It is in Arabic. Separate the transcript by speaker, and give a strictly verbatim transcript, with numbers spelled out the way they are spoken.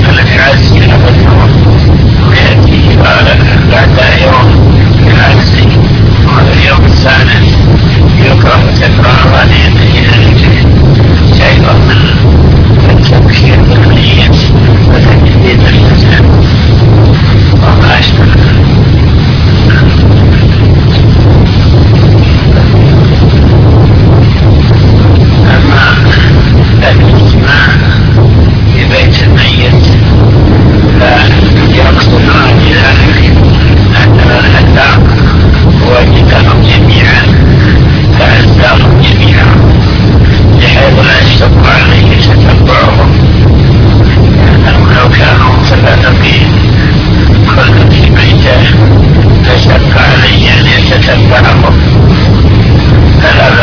Speaker 1: الذي يعزي هذا اليوم ويأتي بعد يوم يعزي وهذا اليوم الثالث يكره تكرار هذه الأيام شيئا من التبكير بالميت وتجديد الحزن وما أشبه. أما الاجتماع في بيت الميت فيقصدون بذلك أن الأعداء وجدهم جميعا فأعزاهم جميعا بحيث لا يشتق عليه تتبعهم، لأنهم لو كانوا متفرقين كل في بيته فشق عليه أن يتتبعهم، فلا